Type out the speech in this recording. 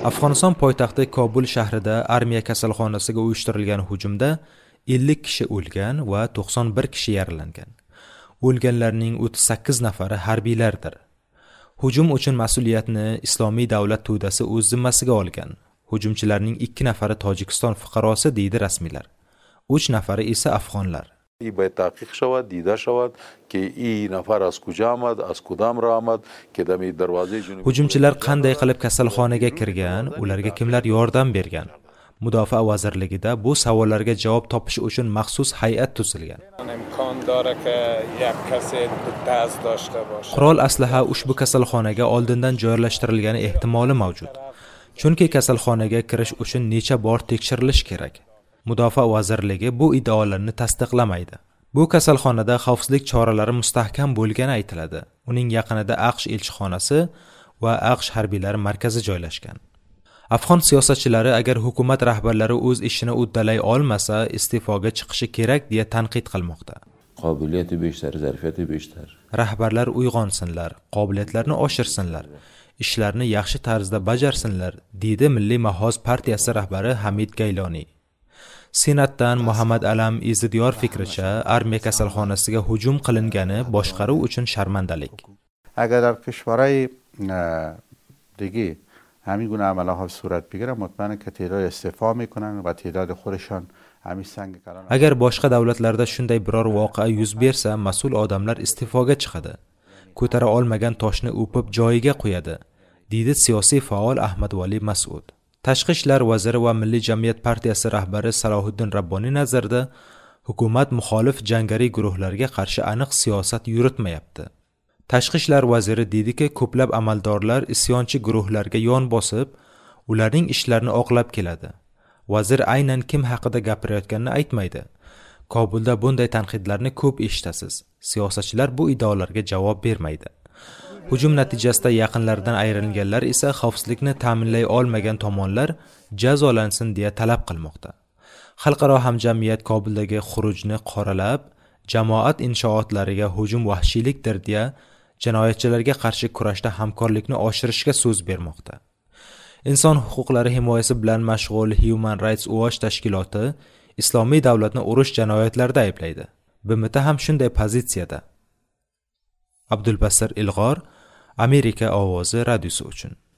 Afg'oniston poytaxti Kobul shahrida armiya kasalxonasiga uyushtirilgan hujumda 50 kishi o'lgan va 91 kishi yaralangan. O'lganlarning 38 nafari harbiylardir. Hujum uchun mas'uliyatni Islomiy davlat to'dasi o'z zimmasiga olgan. Hujumchilarning 2 nafari Tojikiston fuqarosi deydi rasmiylar. 3 nafari esa afg'onlar. باید تحقیق شود، دیده شود که این نفر از کجا آمد، از کدام راه آمد که در دروازه جنوبی. Hujumchilar qanday qilib kasalxonaga kirgan, ularga kimlar yordam bergan? Mudofaa vazirligida bu savollarga javob topish uchun maxsus hay'at tuzilgan. Qurol aslaha ushbu kasalxonaga oldindan joylashtirilgani ehtimoli mavjud. Chunki kasalxonaga kirish uchun necha bor tekshirilish kerak. Mudofaa vazirligi bu iddaolarni tasdiqlamaydi. Bu kasalxonada xavfsizlik choralari mustahkam bo'lgani aytiladi. Uning yaqinida AQSh elchixonasi va AQSh harbiylari markazi joylashgan. Afg'on siyosatchilari agar hukumat rahbarlari o'z ishini uddalay olmasa, iste'foga chiqishi kerak deya tanqid qilmoqda. Qobiliyati beshtar, zarfiyati beshtar. Rahbarlar uyg'onsinlar, qobiliyatlarini oshirsinlar, ishlarni yaxshi tarzda bajarsinlar, deydi Milliy Mahoz partiyasi rahbari Hamid Gayloni. Senatdan Muhammad Alam Izidiyor fikricha, armiya kasalxonasiga hujum qilingani boshqaruv uchun sharmandalik. اگر در کشورهای دیگه همین گونه عملها صورت بگیره مطمئنم که تعداد استعفا میکنن و تعداد خودشان همین سنگ کلان. Agar boshqa davlatlarda shunday biror voqea yuz bersa, mas'ul odamlar iste'foga chiqadi. Ko'tara olmagan toshni o'pib joyiga qo'yadi, deydi siyosiy faol Ahmadvali Mas'ud. Tashqi ishlar vaziri va Milliy jamiyat partiyasi rahbari Salohiddin Rabboniy nazarida, hukumat muxolif jangari guruhlarga qarshi aniq siyosat yuritmayapti. Tashqi ishlar vaziri dediki, ko'plab amaldorlar isyonchi guruhlarga yon bosib, ularning ishlarini oqlab keladi. Vazir aynan kim haqida gapirayotganini aytmaydi. Kobulda bunday tanqidlarni ko'p eshitasiz. Siyosatchilar bu iddaolarga javob bermaydi. Hujum natijasida yaqinlaridan ayrilganlar esa xavfsizlikni ta'minlay olmagan tomonlar jazolansin deya talab qilmoqda. Xalqaro hamjamiyat Kobuldagi xurujni qoralab, jamoat inshootlariga hujum vahshiylikdir deya jinoyatchilarga qarshi kurashda hamkorlikni oshirishga so'z bermoqda. Inson huquqlari himoyasi bilan mashg'ul Human Rights Watch tashkiloti Islomiy davlatni urush jinoyatlarida ayblaydi. BMT ham shunday pozitsiyada. Abdulbasir Ilg'or, Amerika ovozi radiosi uchun.